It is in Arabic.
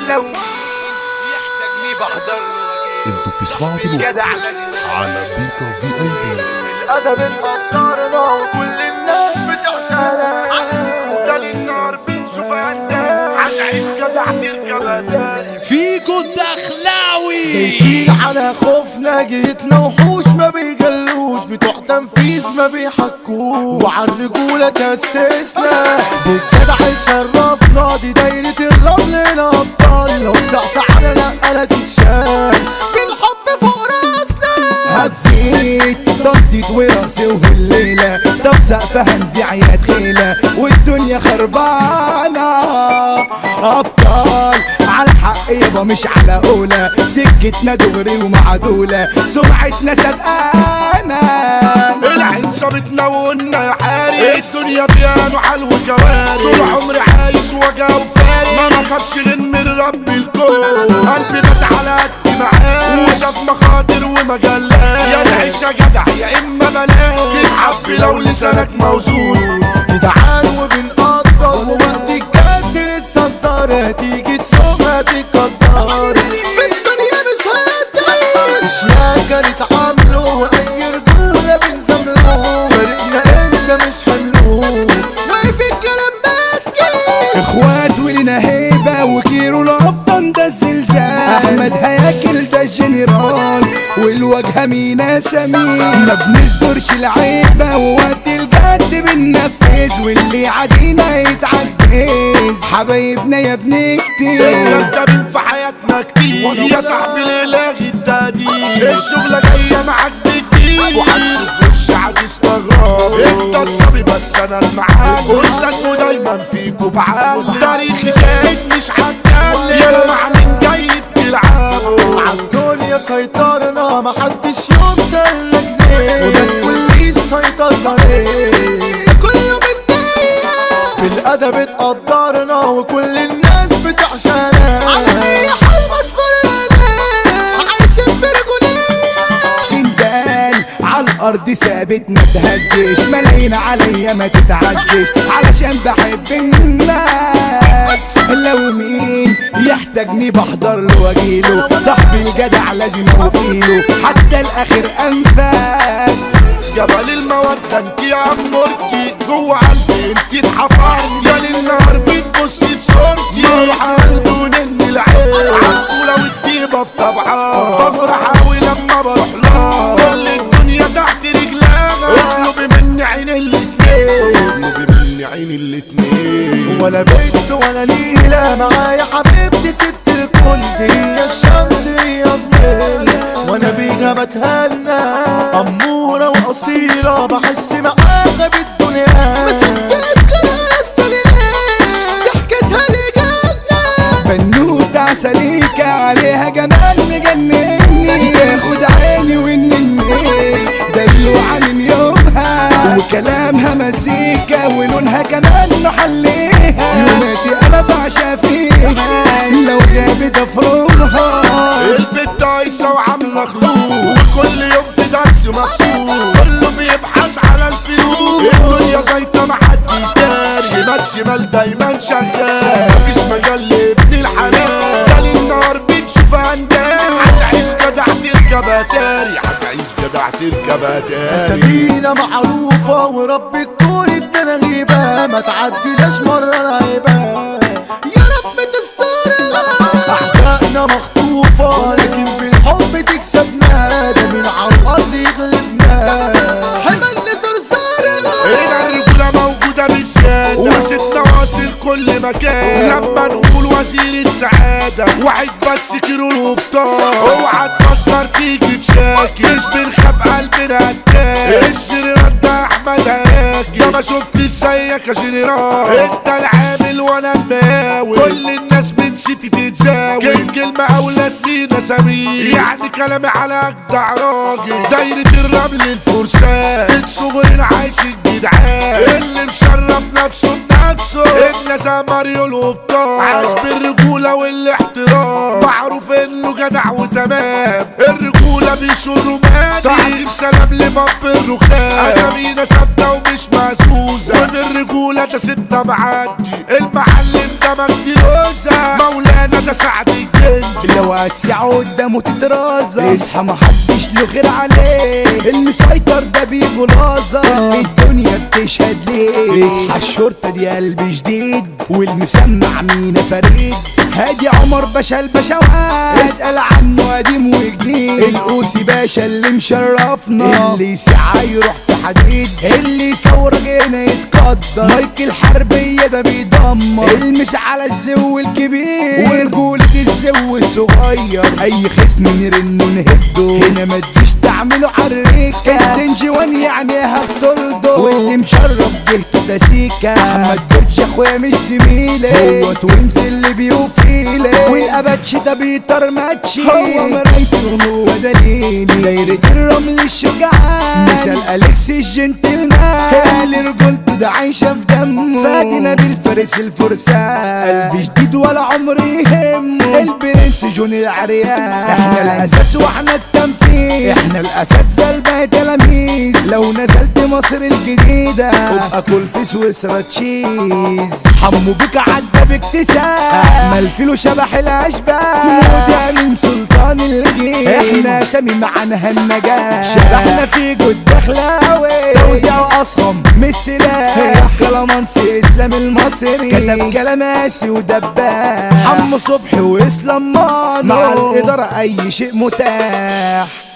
لو يحتاجني بحضر له. انتوا بتسمعوا دلوقتي على بيكا في اي بي. الأدب المقدرنا وكل الناس بتعشانا، ده النار بنشوفها انت هتعيش جدع تركب فيكو الدخلاوي دايسين على خوفنا، جيتنا وحوش ما بيجلوش، بتوع تنفيذ ما بيحكوش، وعالرجولة تأسسنا بالجدع شرفنا، دي دايرة الرمل الأبطال، لو سقط على نقلة تتشال بالحب فوق راسنا هتزيد ضدت وراسي وهالليلة، طب سقفها نزيع يا تخيلة والدنيا خربانة، أبطال عالحق يابا مش على قولة، سكتنا دغري ومعدولة، سمعتنا سبقانا، العين صابتنا وقلنا يا حارس، الدنيا بيانو حلو كوارث، طول عمري عايش وجع وفارس، ما بخافش غير من رب الكون، قلبي مات على قد معاه وشاف مخاطر ومجلات، يا نعيش يا جدع يا اما بلاش، تتحب لو لسانك موزون، جدعان وبنقدر ووقت الجد نتصدر، هتيجي تسوق هتتقدر، في الدنيا مش هقدر اشياء نتعاملوا، واي رجولة بنزملوا، فرقنا انت مش حملوه، واقف الكلام باتي اخوات ولنا هيبة، وكيرو الابطن ده الزلزال، احمد هياكل ده الجنرال، والواجهة مينا سمين، ما بنصدرش العيبة، ووقت الجد بننفذ، واللي عادينا يتعجز، حبايبنا يا بنكتير، الكدابين في حياتنا كتير، يا صاحبي للاغي التهديد، الشغلة جاية معاك بكتير، وهتشوف وش هتستغرب، انت الصبي بس انا المعلم، استاذ ودايما فيكوا بعلم، تاريخي شاهد مش هتكلم، يا مع مين جاي بتلعبوا، عالدنيا سيطرنا محدش يوم سلك ليه، وده الكل سيطر عليه، كل يوم بالأدب اتقدرنا، وكل الناس بتعشانا، على أي حال ما تفرقنا، عايشين برجولية، سندال عالأرض ثابت ما تهزش، ملايين عليا ما تتعزش، علشان بحب الناس، لو مين يحتاجني بحضر له واجيله، صاحبي الجدع لازم اوفيله، حتى الاخر انفاس، جبل المودة انت يا عمورتي، جوه قلبي انت اتحفرتي، جال النهار بتبصي في صورتي، بروح قلبي ونني العين، عالصورة والطيبة في طبعها، بفرح اوي لما بروح لها، كل الدنيا تحت رجلها، اطلبي مني عين الاتنين، اطلبي مني عين الاتنين، ولا بيت ولا ليلة معايا حبيبتي ست الكل، هي الشمس هي الليل، وانا بيها بتهنى، أمورة وأصيلة بحس معاها بالدنيا، ما شفتش ناس تانية ضحكتها لي جنة، بنوتة عسليكة عليها جمال مجنني، تاخد عيني ونني، دلوعة من يومها، وكلامها مزيكا، ولونها كمان محليها، يوماتي انا بعشى فيها، لو غابت افرمها، البت عايشة وعاملة خلوق، وكل يوم في درس مخصوص، كله بيبحث على الفلوس، الدنيا زيطة محدش داري، شمال شمال دايما شغال، مفيش مجال لابن الحلال، ده النهار بتشوف اندال، هتعيش جدع تركب تاري، هتعيش جدع تركب تاري، اسامينا معروفة ورب الكون ادانا غيبة، ما تعديناش مرة العيبة، يا رب تسترها، اعدائنا مخطوفة لكن بالحب تكسبنا، ده من على الارض يغلبنا، حمل زرزارنا، هنا الرجولة موجودة بزيادة، وستنا واصل كل مكان، لما نقول وزير السعادة، واحد بس كيلو الهبطان، اوعى تفكر تيجي تشاكي، مش بنخاف قلبنا هتاك، الجنرال ده احمد هياكي، ده ما شفتش زيك يا جنرال، انت العامل وانا المقاول، كل الناس من سيتي تتزاوي، كينج المقاولات لينا سمير، يعني كلامي على اجدع راجل، دايرة الرمل الفرسان، من صغرنا عايش الجدعان، اللي مشرف نفسه بنفسه، ابن زماريو الهبطان، عايش بالرجولة والاحترام، معروف انه جدع وتمام، الرجولة بيشروا مادي، تعظيم سلام لباب الرخام، اسامينا ثابتة ومش مهزوزة، وبالرجولة ده ستة معدي، المعلم ده مجدي الوزة، مولانا ده سعد الجن. لو هتسعه قدامه تترازى اصحى محدش له غير عليه، المسيطر ده بيجو لازا اللي الدنيا بتشهد ليه. اصحى الشرطة دي قلب جديد والمسمع مينا فريد، هادي عمر باشا البشوات اسأل عنه قديم وجديد. القوسي باشا اللي مشرفنا، اللي ساعة يروح في حديد، اللي يصور جينا يتقدر، مايك الحربية ده بيدمر، المس على الزو الكبير ورجولة الزو الصغير، اي خصم نرنه نهده، هنا ما تجيش تعمله عريكة، الدنجوان يعني هتطرده، واللي مشرف جهته ده سيكا، احمد برج اخويا مش زميلي، هو توينز اللي بيوفيلي، والاباتشي ده بيطر ماتشي، هو مرايته ونور دليلي، دايرة الرمل الشجعان، مثال اليكس الجنتلمان، اللي رجولته ده عايشة في دمه، فادينا بالفارس الفرسان، قلبي جديد ولا عمري يهمه، البرنس جون العريان، احنا الاساس واحنا التنفيذ، احنا الاساتذة الباقي تلاميذ، لو نزلت مصر الجديدة ابقى كل في سويسرا تشيز، حمو بيك عدى باكتساب، احمل فيلو شبح الاشباح، وده من سلطان الجيل، احنا سامي معانا هالنجاة، شبحنا في جود دخلاوي، توزيع اصهم مش سلاح، كلامانسي اسلام المصري، كتب كلاماسي ودباح، حمو صبحي واسلام مانو، مع الادارة اي شيء متاح.